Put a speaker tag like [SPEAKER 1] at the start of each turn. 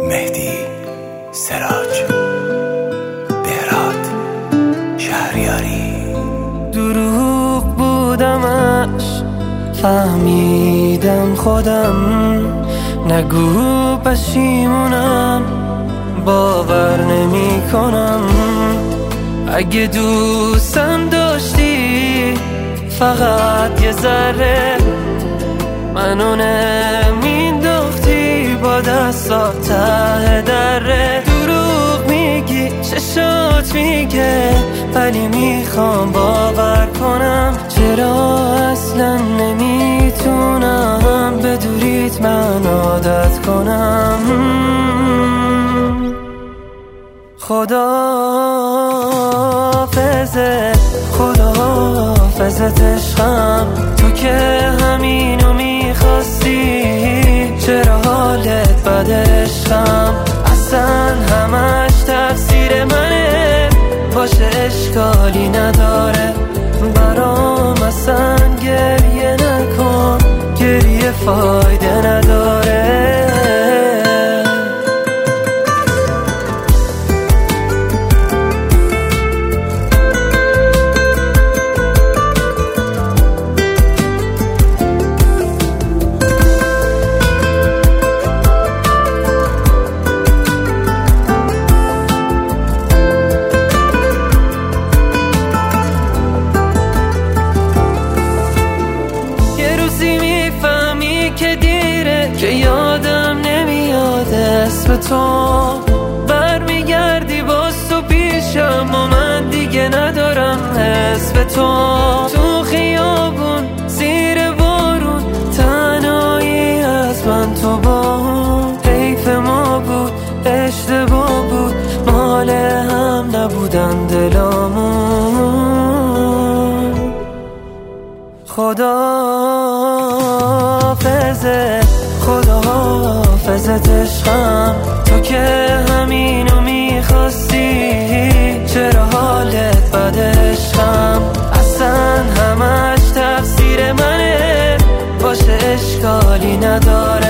[SPEAKER 1] مهدی سراج، بهراد شهریاری.
[SPEAKER 2] دروغ بودمش، فهمیدم خودم، نگو پشیمونم، باور نمی کنم. اگه دوستم داشتی فقط یه ذره، منو نمینداختی با دستات ته دره. دروغ میگی، چشات میگه، ولی میخوام باور کنم. چرا اصلا نمیتونم به دوریت من عادت کنم؟ خداحافظت عشقم، تو که همینو میخواستی. چرا حالت بد عشقم؟ اصلا همش تقصیر منه، باشه اشکالی نداره برام. اصلا گریه نکن، گریه فایده نداره. که یادم نمیاد اسم تو، برمیگردی باز تو پیشم و من دیگه ندارم حس به تو. تو خیابون زیر بارون تنهایی از من تو با حیف ما بود، اشتباه بود، مال هم نبودن دلامون. خداحافظت عشقم، تو که همینو میخواستی. چرا حالت بد عشقم؟ اصلا همش تقصیر منه، باشه اشکالی نداره